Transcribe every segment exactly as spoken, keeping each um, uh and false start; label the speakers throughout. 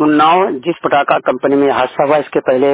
Speaker 1: उन्नाव जिस पटाखा कंपनी में हादसा हुआ, इसके पहले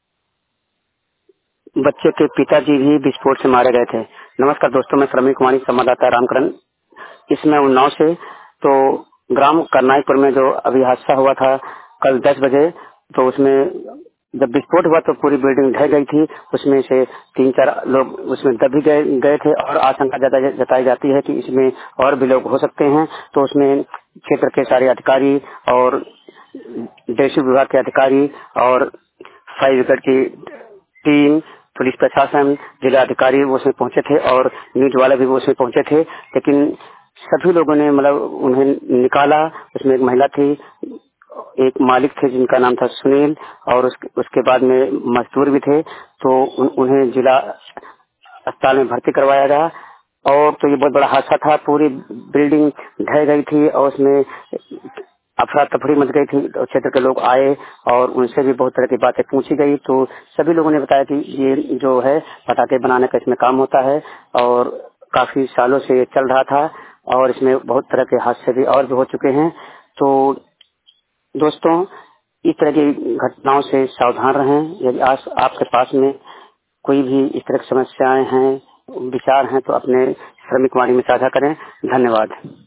Speaker 1: बच्चे के पिताजी भी विस्फोट से मारे गए थे। नमस्कार दोस्तों, मैं श्रमिक कुमारी संवाददाता रामकरण। इसमें उन्नाव से तो ग्राम करनाईपुर में जो अभी हादसा हुआ था कल दस बजे, तो उसमें जब विस्फोट हुआ तो पूरी बिल्डिंग ढह गई थी। उसमें से तीन चार लोग उसमें दब भी गए गए थे और आशंका जता- जताई जाती है कि इसमें और भी लोग हो सकते हैं। तो उसमें क्षेत्र के सारे अधिकारी और देशी विभाग के अधिकारी और फायर ब्रिगेड की टीम, पुलिस प्रशासन, जिला अधिकारी वो उसमें पहुंचे थे और न्यूज वाले भी वो उसमें पहुंचे थे। लेकिन सभी लोगों ने मतलब उन्हें निकाला। उसमें एक महिला थी, एक मालिक थे जिनका नाम था सुनील, और उसके, उसके बाद में मजदूर भी थे। तो उन, उन्हें जिला अस्पताल में भर्ती करवाया गया। और तो ये बहुत बड़ा हादसा था, पूरी बिल्डिंग ढह गई थी और उसमें अफरा तफरी मच गई थी। तो क्षेत्र के लोग आए और उनसे भी बहुत तरह की बातें पूछी गई। तो सभी लोगों ने बताया कि ये जो है पटाखे बनाने का इसमें काम होता है और काफी सालों से ये चल रहा था और इसमें बहुत तरह के हादसे भी और भी हो चुके हैं। तो दोस्तों, इस तरह की घटनाओं से सावधान रहें। यदि आज आपके पास में कोई भी इस तरह की समस्याएं हैं, विचार हैं, तो अपने श्रमिक वाणी में साझा करें। धन्यवाद।